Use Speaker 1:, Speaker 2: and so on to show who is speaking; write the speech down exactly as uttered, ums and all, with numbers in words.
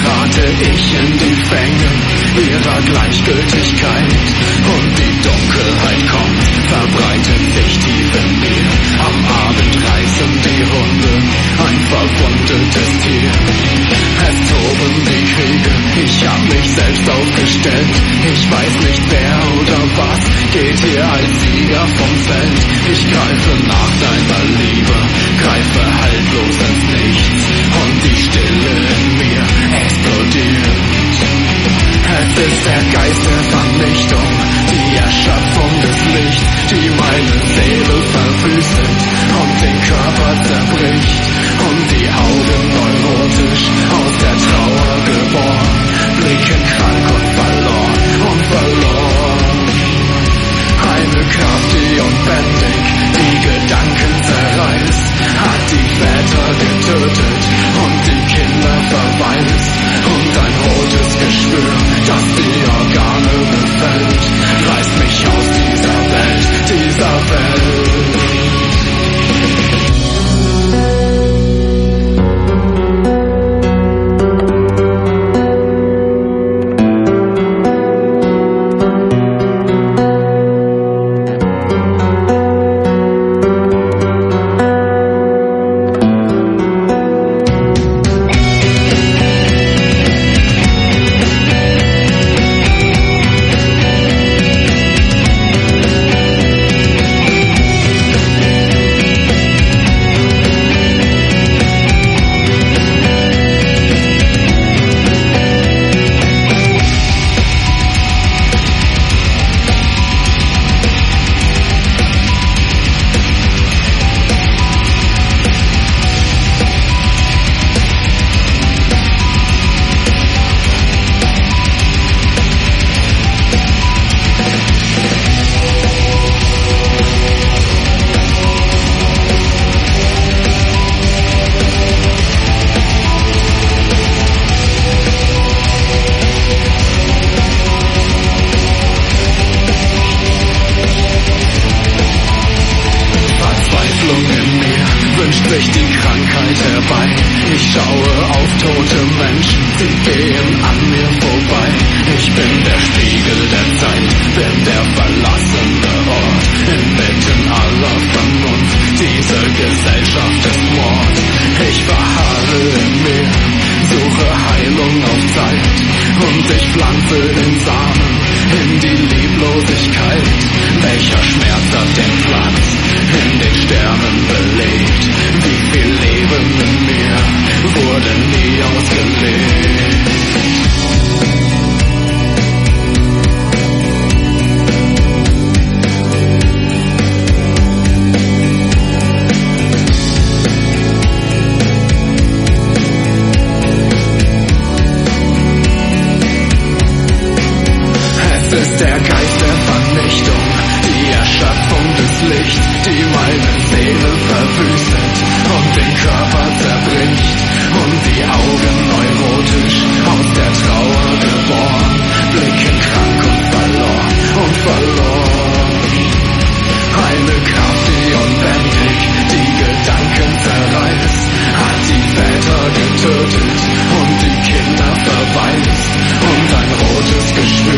Speaker 1: gerate ich in die Fänge ihrer Gleichgültigkeit. Und die Dunkelheit kommt, verbreitet sich tief in mir. Am Abend reißen die Hunde ein verwundetes Tier. Es toben die Kriege, ich hab mich selbst aufgestellt. Ich weiß nicht wer oder was geht hier als Sieger vom Feld. Ich greife nach deiner Liebe, greife haltlos ins Nichts. Und die Stille in mir explodiert. Es ist der Geist der Vernichtung, die Erschöpfung des Lichts, die meine Seele verwüstet und den Körper zerbricht. Und die Augen neurotisch aus der Trauer geboren, blicken krank und verloren und verloren. Eine Kraft, die unbändig die Gedanken zerreißt, hat die Väter getötet und die Kinder verwaist. Und ein rotes Geschwür, das die Organe befällt, reißt mich aus dieser Welt, dieser Welt. Bricht die Krankheit herbei. Ich schaue auf tote Menschen, sie gehen an mir vorbei. Ich bin der Spiegel der Zeit, bin der verlassene Ort, inmitten aller Vernunft, diese Gesellschaft des Mords. Ich verharre in mir, suche Heilung auf Zeit, und ich pflanze den Samen in die Lieblosigkeit. Welcher Schmerz hat den Platz in den Sternen belegt? Wie viel Leben in mir wurde nie ausgelebt? Es ist der Geist der Vernichtung, die Erschöpfung des Lichts, die meine Seele verwüstet und den Körper zerbricht. Und die Augen neurotisch aus der Trauer geboren, blicken krank und verloren und verloren. Eine Kraft, die unbändig die Gedanken zerreißt, hat die Väter getötet und die Kinder verwaist. Und ein rotes Geschwür